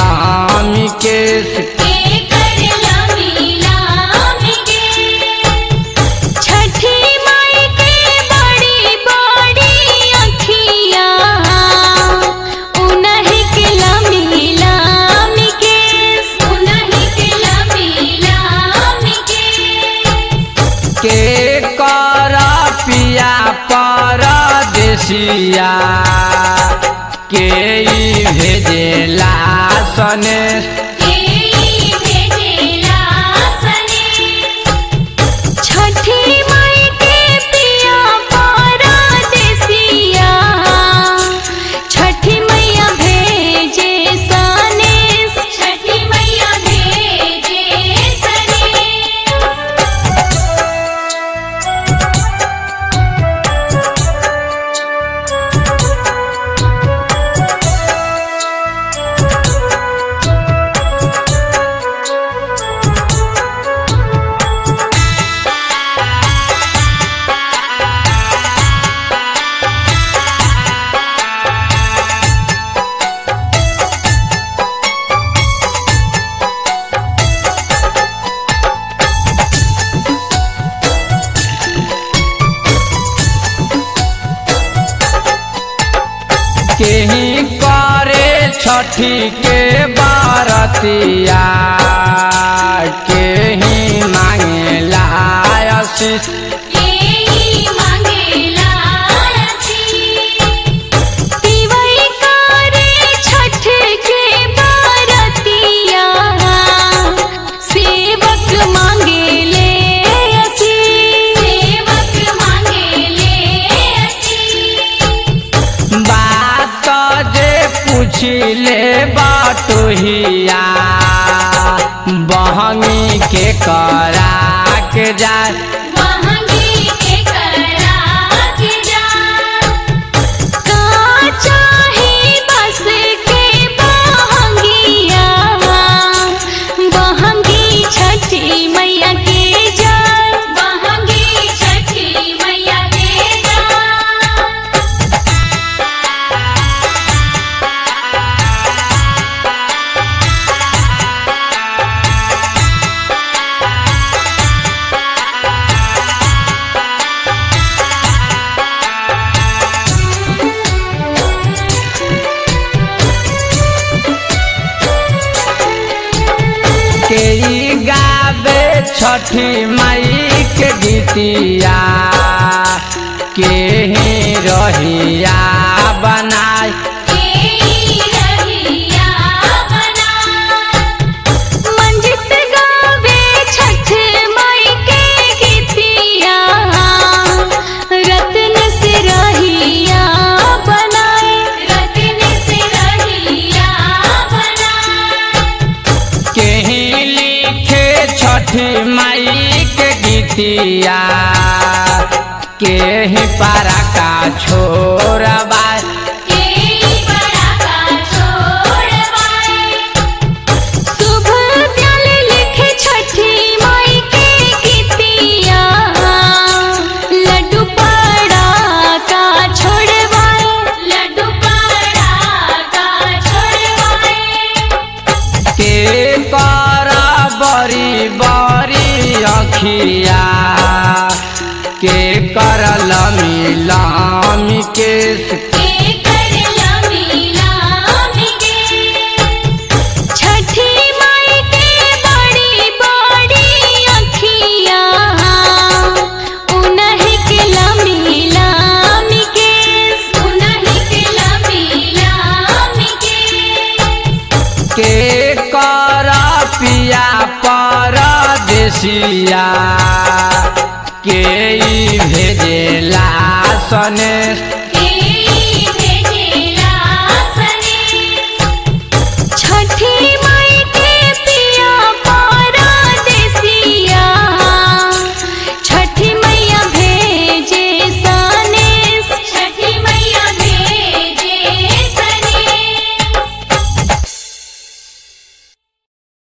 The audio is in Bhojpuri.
लामी केस के करा पिया परदेसिया के भेजेला सने छठी माई के पिया परदेसिया छठी मैया भेजे सनेस छठी मैया भेजे सनेस। केही करे छठी के बारतिया केही मांगेला आशीष पूछले बाटोहिया बहनी के करा के जाए छठी मैया के जाए बहंगी छठी मैया के जाए। के गावे छठी माई के गीतिया के रहिया बनाए मंजित गावे छठ माई के गीतिया रत्न से रहिया बनाए रत्न से रहिया बनाए। केही लिखे छठी माई के गीतिया केही पारा का छोरबा शुभ दयाल लिखे छठी माई के गीतिया लड्डू पड़ा का छोड़वाए लड्डू पड़ा का छोड़वाए। के करा बरी बरी अखिया के कर लमी लामी केस छठी माई के बड़ी बड़ी अखिया उन्हीं के लमी लामी केस उन्हीं के लमी लामी केस। के करा पिया परदेसिया के भेजेला सने